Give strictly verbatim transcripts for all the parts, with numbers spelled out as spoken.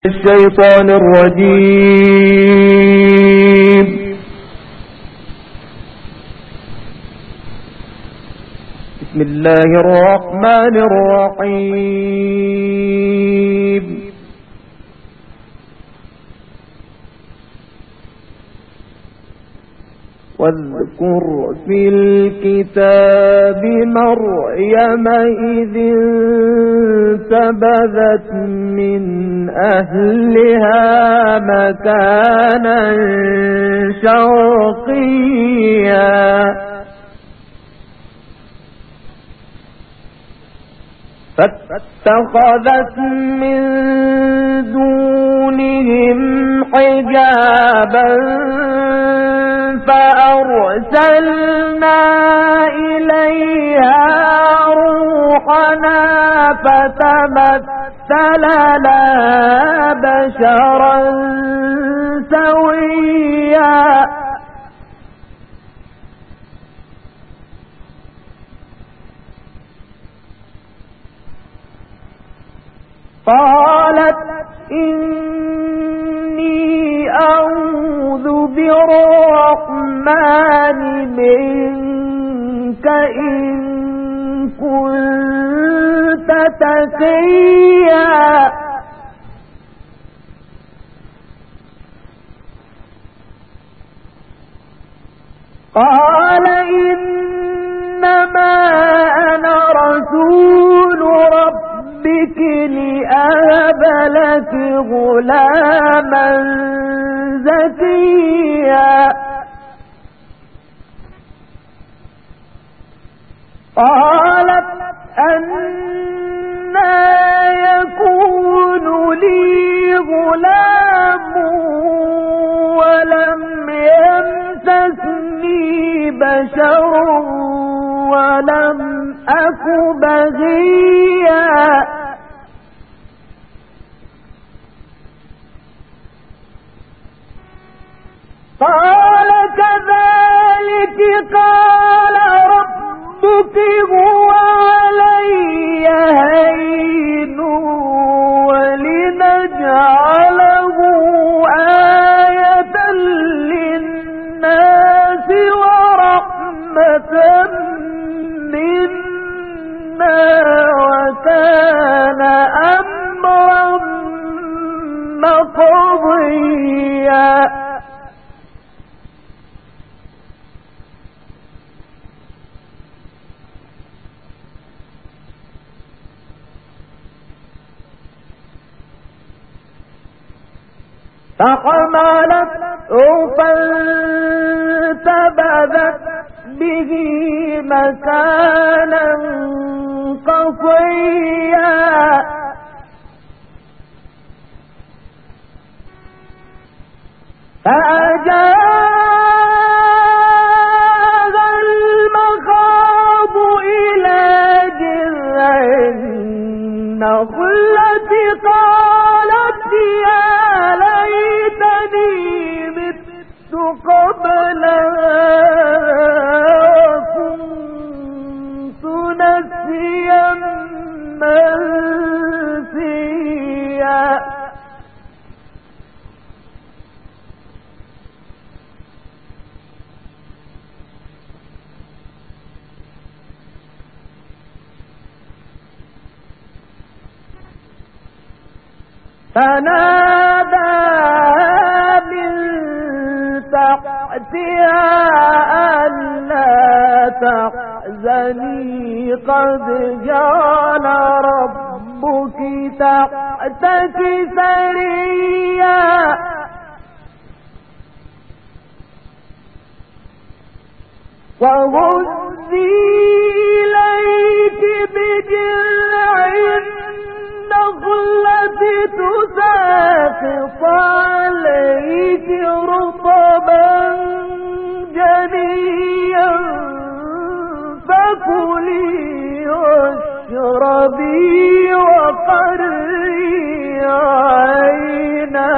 الشيطان الرجيم. بسم الله الرحمن الرحيم. واذكر في الكتاب مريم إذ انتبذت من أهلها مكانا شرقيا فاتخذت من دونهم حجابا فأرسلنا إليها روحنا فتمثل لها بشرا سويا قالت إني أعوذ بالرحمن منك إن كنت تقيا قال إنما أنا رسول ربك لأهب لك غلاما زكيا قالت أنى يكون لي غلام ولم يمسسني بشر ولم أك بغيا قال كذلك قال ربك هو علي هين ولنجعله آية للناس ورحمة منا وكان أمرا مقضيا فحملته فانتبذت به مكانا قصيا فأجاءها المخاض إلى جذع النخلة قالت يا ليتني مت قبل وكنت نسيا منسيا فنادى من تحتها ألا تحزني قد جعل ربك تحتك سريا وهزي إليك بجذع النخلة تساقط عليك رطبا جنيا فكلي واشربي وقري عينا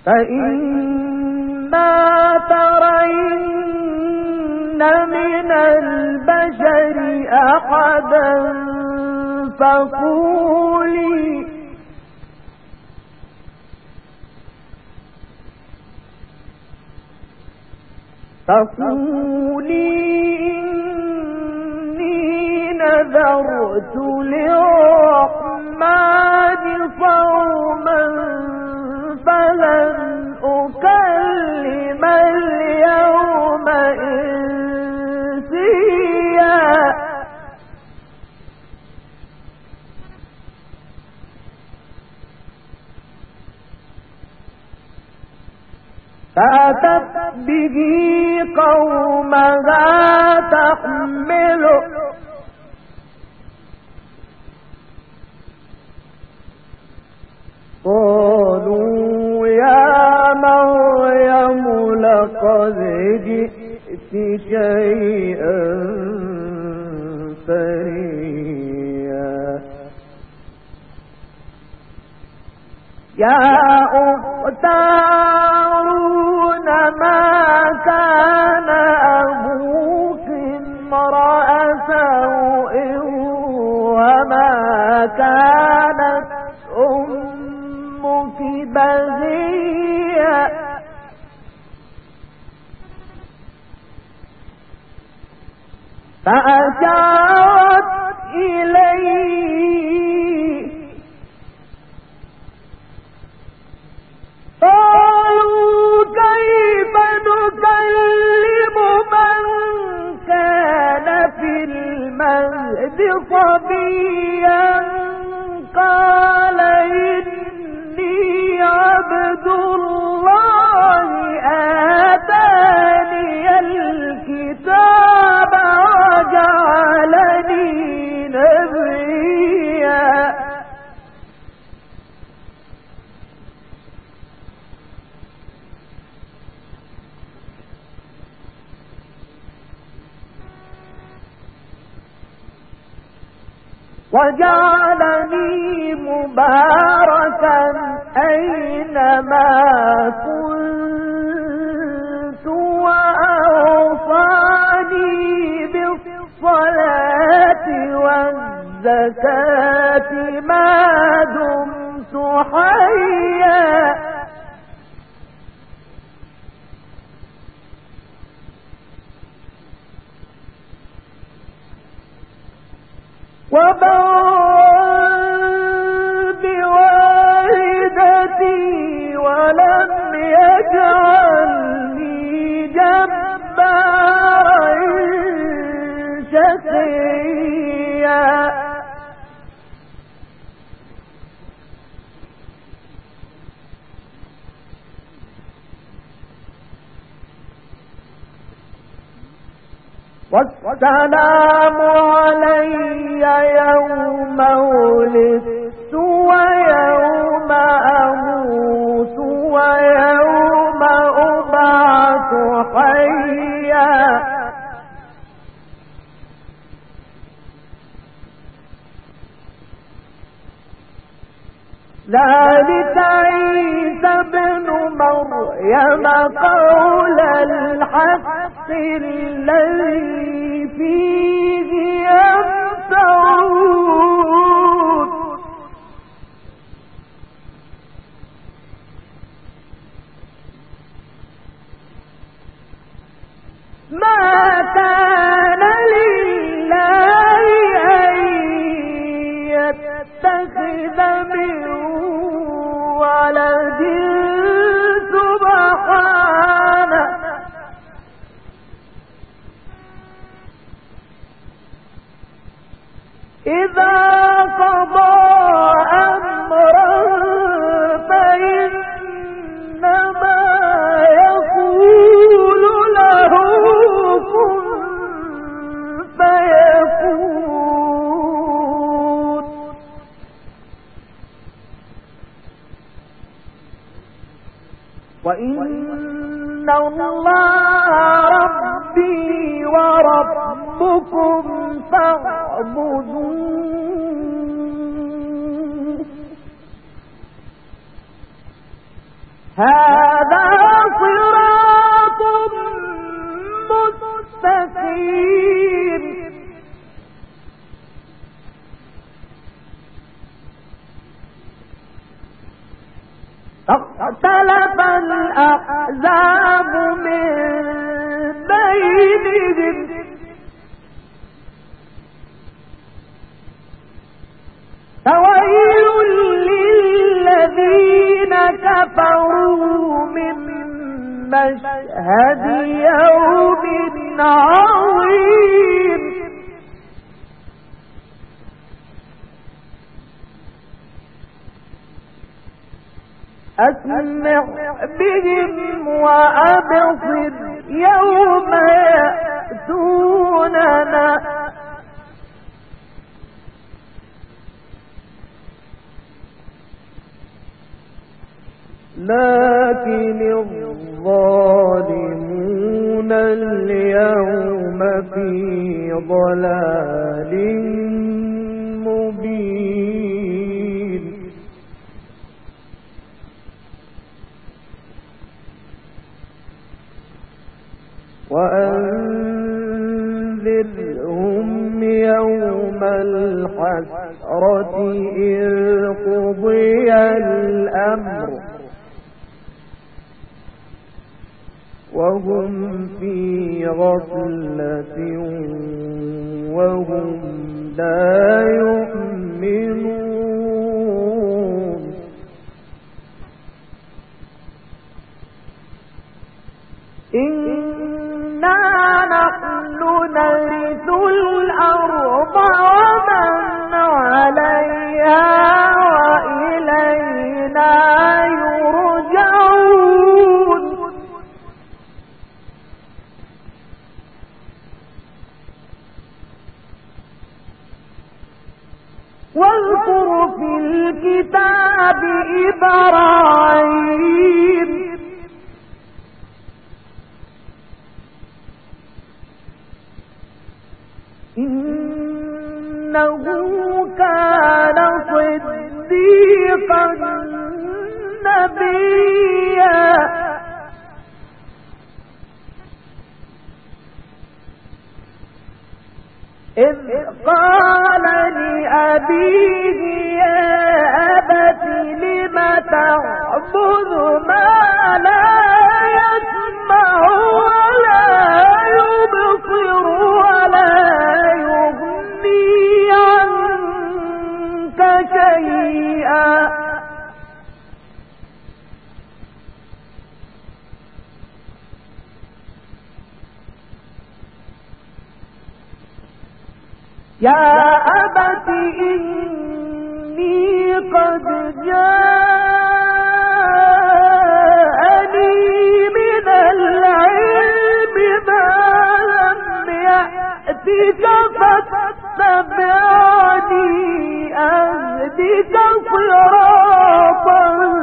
فإما ترين من البشر أحدا فقولي فقولي إني نذرت للرحمن صوما فلن أكلم اليوم إنسيا فأتت به قومها تحمله قالوا يا مريم لقد جئت شيئا فريا يا أخت هارون ما كان أبوك امرأ سوء وما كانت أمك بغيا فأشارت إليه قالوا كيف نكلم من كان في المهد صبيا قال إني عبد الله آتاني الكتاب وجعلني نبيا وجعلني مباركا أينما كنت وأوصاني بالصلاة والزكاة ما دمت حيا وبرا بوالدتي ولم يجعلني جبارا شقيا والسلام علي يوم ولدت ويوم أموت ويوم أبعث حيا ذلك عيسى ابن مريم قول الحق الذي فيه يمترون ما كان لله أن يتخذ من ولد سبحانه إذا قضى أمرا فإنما يقول له كن فيكون وإن الله ربي وربكم فاعبدوه هذا صراط مستقيم فاختلف الأحزاب من بينهم فويل للذين كفروا من مشهد يوم عظيم أسمع بهم وأبصر يوم يأتوننا لكن الظالمون اليوم في ضلال مبين وأنذرهم يوم الحسرة إذ قضي الأمر وهم في غفلة وهم لا يؤمنون إنا نحن نرث الأرض ومن عليها وإلينا يرجعون واذكر في الكتاب إبراهيم إنه كان صديقا نبيا إذ قال لأبيه يا أبت لم تعبد ما لا يسمع ولا يبصر ولا يغني عنك شيئا يا أبت إني قد جاءني من العلم ما لم يأتك فاتبعني أهدك صراطا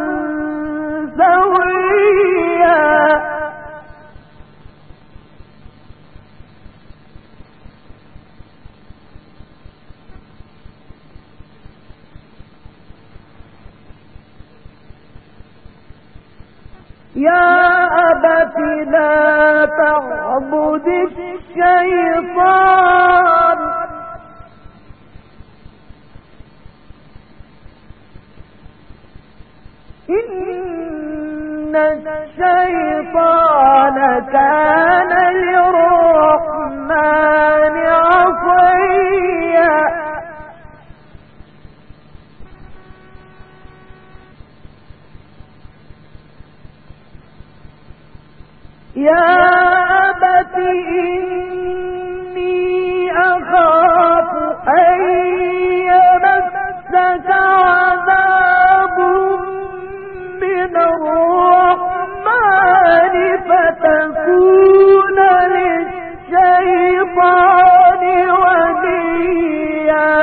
سويا يا أبت لا تعبد الشيطان إن الشيطان كان للرحمن عصيا يا أبت إني أخاف أن يمسك عذاب من الرحمن فتكون للشيطان وليا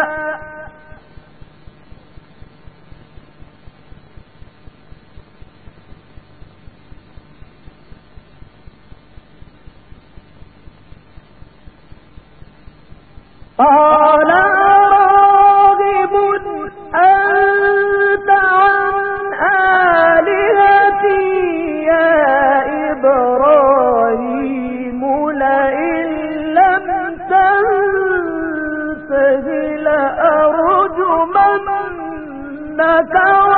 ربك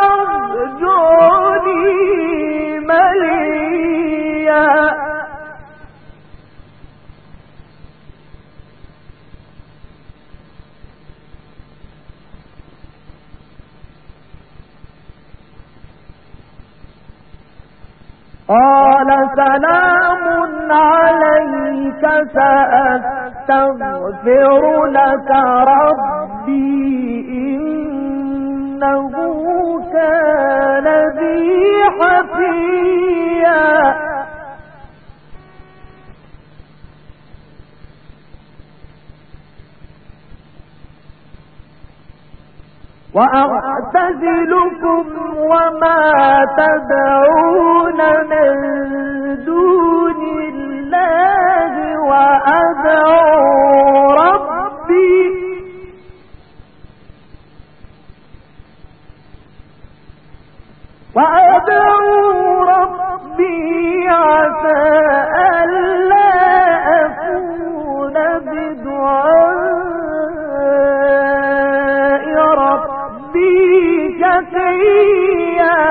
وارجوني مليا قال سلام عليك سأستغفر لك ربي إنه كان بي حفيا وأعتزلكم وما تدعون من دون الله وأدعو ربي وأدعو ربي عسى ألا أكون بدعاء ربي شقيا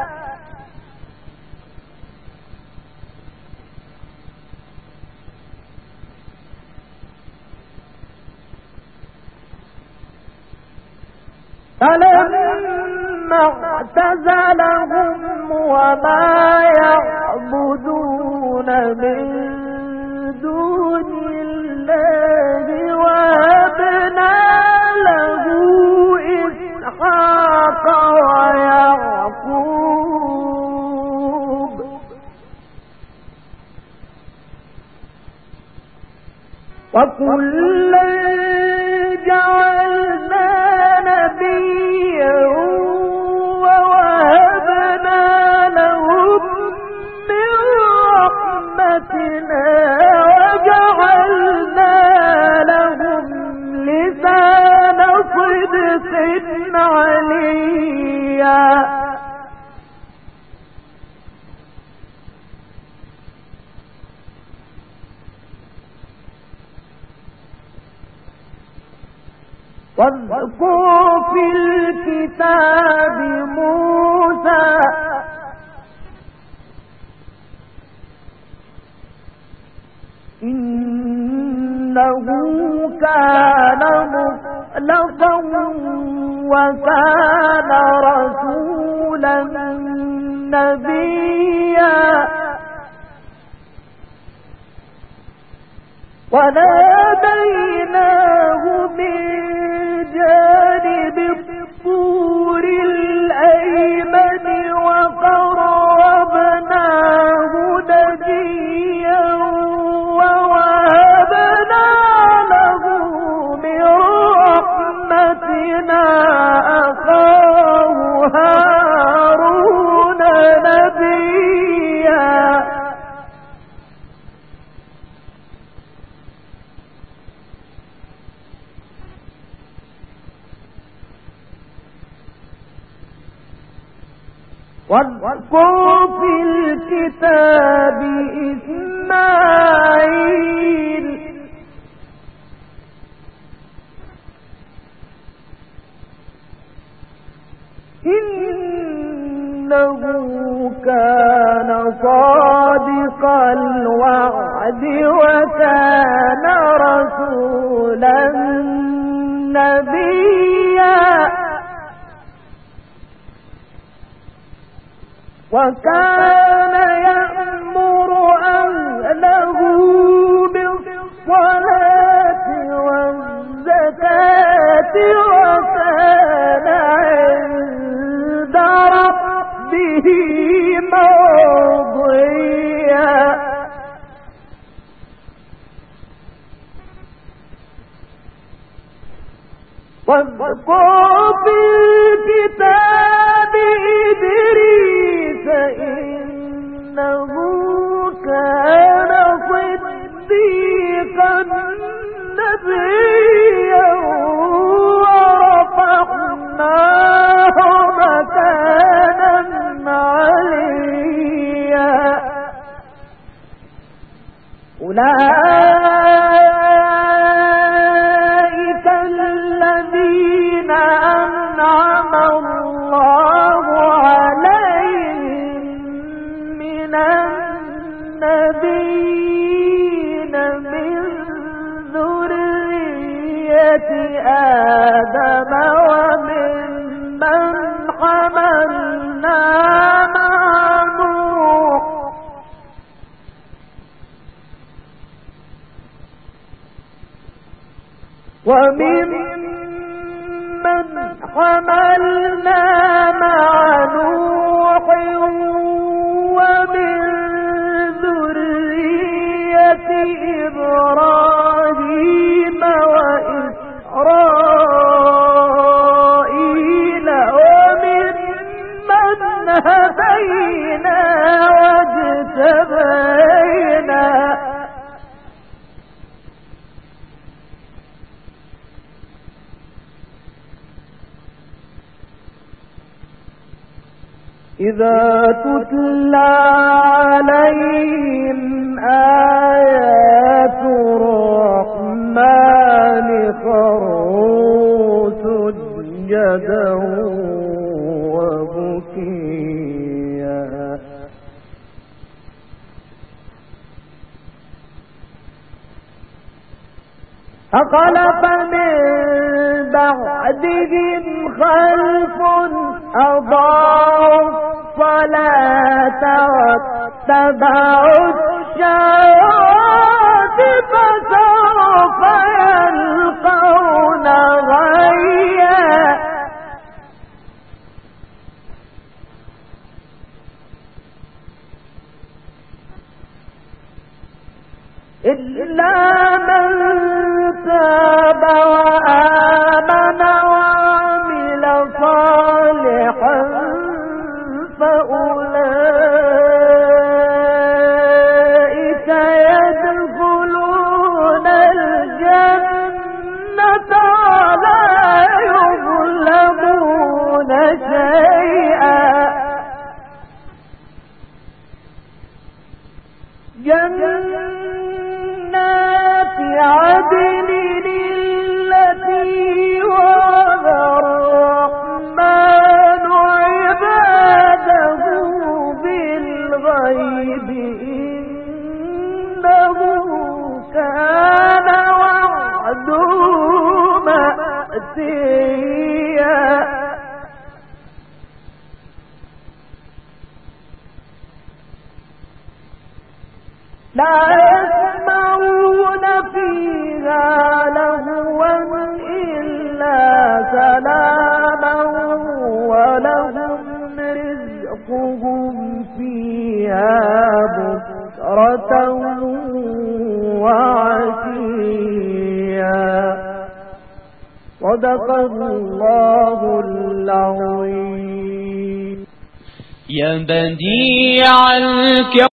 فلما اعتزلهم وما يعبدون من دون الله وهبنا له إسحاق ويعقوب وكلا جعلنا نبيا ووهبنا لهم من رحمتنا وجعلنا لهم لسان صدق عليا واذكر في الكتاب موسى إنه كان مخلصا وكان رسولا نبيا وناديناه من جانب الطور الأيمن وقربناه نجيا ووهبنا له من رحمتنا أخاه هارون نبيا واذكر في الكتاب إسماعيل إنه كان صادق الوعد وكان رسولا نبيا وكان يأمر أهله بالصلاة والزكاة وكان عند ربه مرضيا واذكر في الكتاب إدريس إنه كان صديقا نبيا ورفعناه مكانا عليا أولئك الذين أنعم الله النبيين من ذرية آدم وممن حملنا مع نوح وممن حملنا مع نوح ومن ذرية إبراهيم وإسرائيل وممن هدينا واجتبينا إذا تتلى عليهم آيات الرحمن خروا سجدا وبكيا فخلف من بعدهم خلف أضاعوا الصلاة واتبعوا الشهوات فسوف يلقون غيا إلا من تاب وآمن وعمل صالحا فأولئك يدخلون الجنة ولا يظلمون شيئا جنات عدن التي وعد الرحمن عباده بالغيب إنه كان وعده مأتيا لا يسمعون فيها لغوا إلا سلاما ولهم رزقهم فيها بكرة وعشيا صدق الله العظيم. يا بديع الكون